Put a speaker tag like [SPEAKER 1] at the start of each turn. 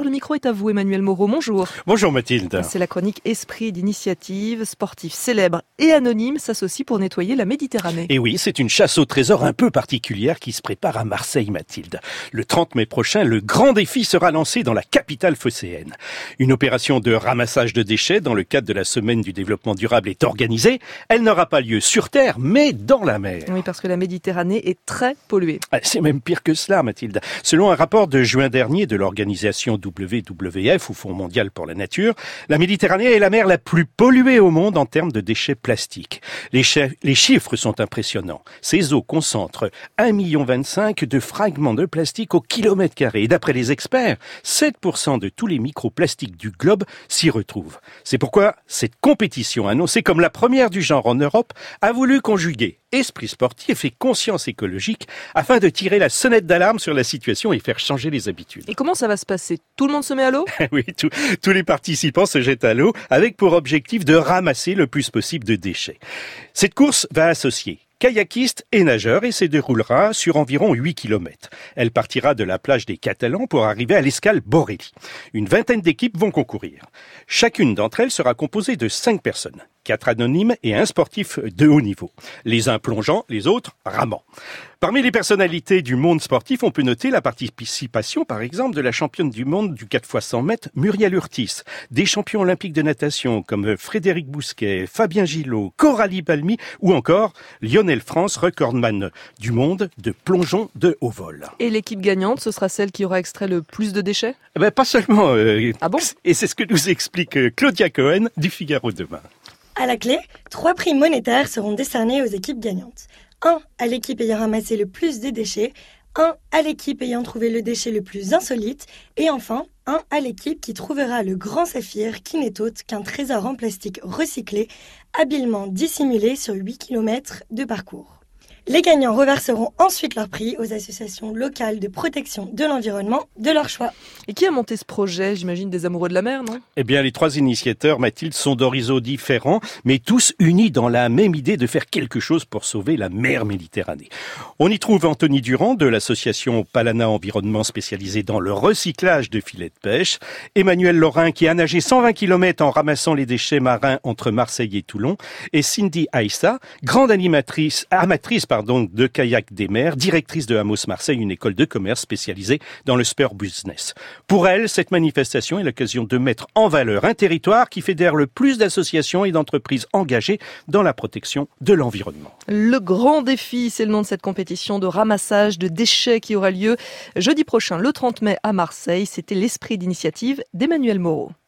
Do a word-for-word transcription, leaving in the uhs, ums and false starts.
[SPEAKER 1] le micro est à vous, Emmanuel Moreau. Bonjour.
[SPEAKER 2] Bonjour Mathilde.
[SPEAKER 1] C'est la chronique Esprit d'initiative. Sportifs célèbres et anonymes s'associent pour nettoyer la Méditerranée.
[SPEAKER 2] Et oui, c'est une chasse au trésor un peu particulière qui se prépare à Marseille, Mathilde. Le trente mai prochain, le grand défi sera lancé dans la capitale phocéenne. Une opération de ramassage de déchets dans le cadre de la semaine du développement durable est organisée. Elle n'aura pas lieu sur terre, mais dans la mer.
[SPEAKER 1] Oui, parce que la Méditerranée est très polluée.
[SPEAKER 2] C'est même pire que cela, Mathilde. Selon un rapport de juin dernier de l'organisation W W F, ou Fonds mondial pour la nature, la Méditerranée est la mer la plus polluée au monde en termes de déchets plastiques. Les, ch- les chiffres sont impressionnants. Ces eaux concentrent un virgule vingt-cinq million de fragments de plastique au kilomètre carré. Et d'après les experts, sept pour cent de tous les microplastiques du globe s'y retrouvent. C'est pourquoi cette compétition, annoncée comme la première du genre en Europe, a voulu conjuguer esprit sportif et conscience écologique afin de tirer la sonnette d'alarme sur la situation et faire changer les habitudes.
[SPEAKER 1] Et comment ça va se passer? Tout le monde se met à l'eau?
[SPEAKER 2] Oui, tout, tous les participants se jettent à l'eau avec pour objectif de ramasser le plus possible de déchets. Cette course va associer kayakistes et nageurs et se déroulera sur environ huit kilomètres. Elle partira de la plage des Catalans pour arriver à l'escale Borelli. Une vingtaine d'équipes vont concourir. Chacune d'entre elles sera composée de cinq personnes. Quatre anonymes et un sportif de haut niveau. Les uns plongeant, les autres ramant. Parmi les personnalités du monde sportif, on peut noter la participation, par exemple, de la championne du monde du quatre fois cent mètres, Muriel Urtis, des champions olympiques de natation comme Frédéric Bousquet, Fabien Gillot, Coralie Balmy ou encore Lionel France, recordman du monde de plongeon de haut vol.
[SPEAKER 1] Et l'équipe gagnante, ce sera celle qui aura extrait le plus de déchets?
[SPEAKER 2] Eh ben, pas seulement. Euh,
[SPEAKER 1] ah bon?
[SPEAKER 2] Et c'est ce que nous explique Claudia Cohen du Figaro demain.
[SPEAKER 3] À la clé, trois prix monétaires seront décernés aux équipes gagnantes. Un à l'équipe ayant ramassé le plus de déchets, un à l'équipe ayant trouvé le déchet le plus insolite, et enfin, un à l'équipe qui trouvera le grand saphir qui n'est autre qu'un trésor en plastique recyclé, habilement dissimulé sur huit kilomètres de parcours. Les gagnants reverseront ensuite leur prix aux associations locales de protection de l'environnement de leur choix.
[SPEAKER 1] Et qui a monté ce projet? J'imagine des amoureux de la mer, non?
[SPEAKER 2] Eh bien, les trois initiateurs, Mathilde, sont d'horizons différents, mais tous unis dans la même idée de faire quelque chose pour sauver la mer Méditerranée. On y trouve Anthony Durand de l'association Palana Environnement spécialisée dans le recyclage de filets de pêche, Emmanuel Laurin qui a nagé cent vingt kilomètres en ramassant les déchets marins entre Marseille et Toulon, et Cindy Aïssa, grande animatrice, amatrice, pardon, donc de kayak des mers, directrice de Amos Marseille, une école de commerce spécialisée dans le sport business. Pour elle, cette manifestation est l'occasion de mettre en valeur un territoire qui fédère le plus d'associations et d'entreprises engagées dans la protection de l'environnement.
[SPEAKER 1] Le grand défi, c'est le nom de cette compétition de ramassage de déchets qui aura lieu jeudi prochain, le trente mai à Marseille. C'était l'esprit d'initiative d'Emmanuel Moreau.